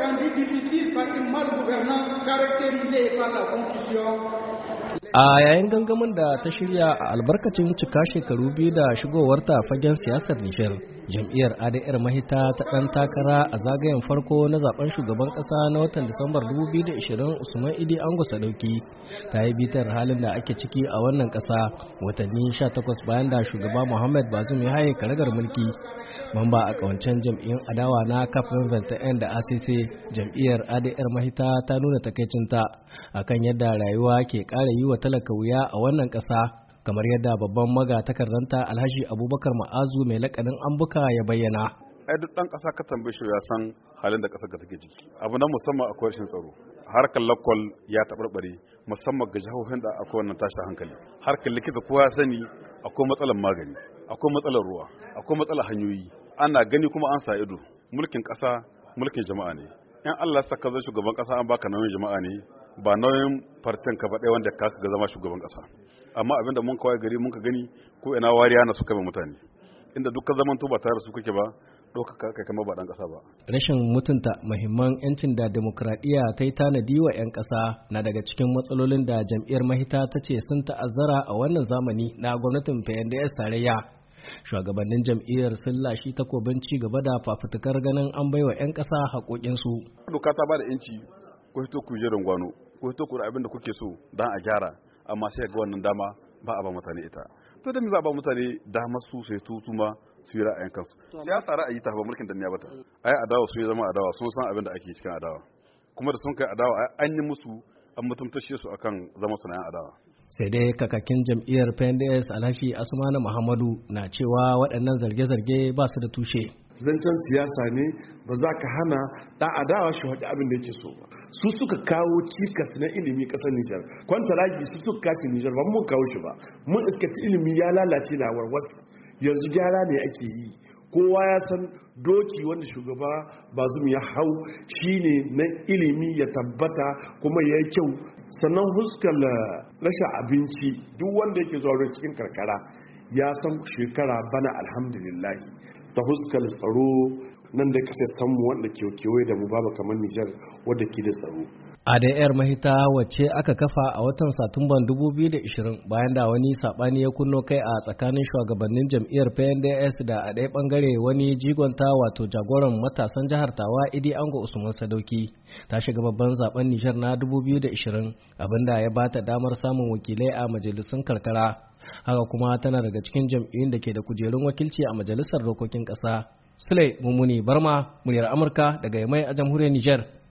rendu difficile par une malgouvernance caractérisée par la confusion. A yayin gangamin da ta shirya a albarkacin cika shekaru biyu da shigowarta fagen siyasar Nijar, jam'iyyar ADR Mahita ta ɗan takara a zagayen farko na zaben shugaban ƙasa na watan Disambar 2020 Usman Idi Ango Sadauki ta yi bitar halin da ake ciki a wannan ƙasa watanni 18 bayan da shugaba Muhammad Bazoum ya haye karagar mulki. Mamba a kawancen jam'iyyun adawa na kafin Venta'en da ACC, jam'iyyar ADR Mahita ta nuna takaicinta akan yadda rayuwa ke ƙara yi wa talaka wuya a wannan ƙasa, kamar yadda babban magatakardanta Alhaji Abubakar Ma'azu mai lakanin Ambuka ya bayyana. Ai duk ɗan ƙasa ka tambaye shi ya san halin da ƙasar ka take ciki. Abu na musamman akwai rashin tsaro. Harkar lakwal ya taɓarɓare musamman ga jihohin da akwai wannan tashin hankali. Harkar likita kowa ya sani akwai matsalar magani, akwai matsalar ruwa, akwai matsalar hanyoyi. Ana gani kuma an sa ido. Mulkin ƙasa mulkin jama'a ne. In Allah ya saka zai shugaban ƙasa an baka nauyin jama'a ne, ba nauyin fartin ka ba ɗaya wanda ka ga zama shugaban ƙasa. Amma abinda mun kawai gari mun ka gani ko ina wariya na suka mai mutane. Inda dukkan zaman to ba tare da su kake ba, ɗaukaka kai kama ba ɗan ƙasa ba. Rashin mutunta muhimman 'yancin da demokradiyya ta yi tanadi wa 'yan ƙasa na daga cikin matsalolin da jam'iyyar Mahita ta ce sun ta'azzara a wannan zamani na gwamnatin PNDS tarayya. Shugabannin jam'iyyar sun lashi takobin ci gaba da fafutukar ganin an baiwa 'yan ƙasa haƙoƙinsu. Doka ta ba da 'yanci, ko hito ku je gwano, ko hito ku da abin da kuke so don a gyara, amma sai ga wannan dama ba a ba mutane ita. To da me za a ba mutane damar su sai su ma su yi ra'ayin kansu. Siyasa ra'ayi ta ba mulkin danniya bata. Ai adawa su ya zama adawa, sun san abin da ake cikin adawa. Kuma da sun kai adawa an yi musu an mutuntashe su akan zama su na yan adawa. Sai dai kakakin jam'iyyar PNDS Alhaji Asmanu Muhammadu na cewa waɗannan zarge-zarge ba su da tushe. Zancen siyasa ne, ba za ka hana ɗan adawa shi faɗi abin da yake so ba. Su suka kawo cikas na ilimi ƙasar Nijar. Kwantaragi su suka kashe Nijar ba mun kawo shi ba. Mun iskaci ilimi ya lalace na warwas. Yanzu gyara ne ake yi. Kowa ya san doki wanda shugaba Bazoum ya hau shine na ilimi ya tabbata kuma ya yi kyau. Sannan huskar rashin abinci duk wanda yake zuwa cikin karkara ya san shekara bana alhamdulillah. Ta huskar tsaro nan da kasar samu wanda kewaye da mu babu kamar Nijar wadda ke da tsaro. ADR Mahita wacce aka kafa a watan Satumban 2020 bayan da wani sabani ya kunno kai a tsakanin shugabannin jam'iyyar PNDS da a ɗaya bangare wani jigonta wato jagoran matasan jihar Tawa Idi Ango Usman Sadauki ta shiga babban zaben Nijar na 2020 abinda ya bata damar samun wakilai a majalisun karkara. Haka kuma tana daga cikin jam'iyyun da ke da kujerun wakilci a majalisar dokokin ƙasa. Sule Mummuni Barma, muryar Amurka daga Yamai a jamhuriyar Nijar.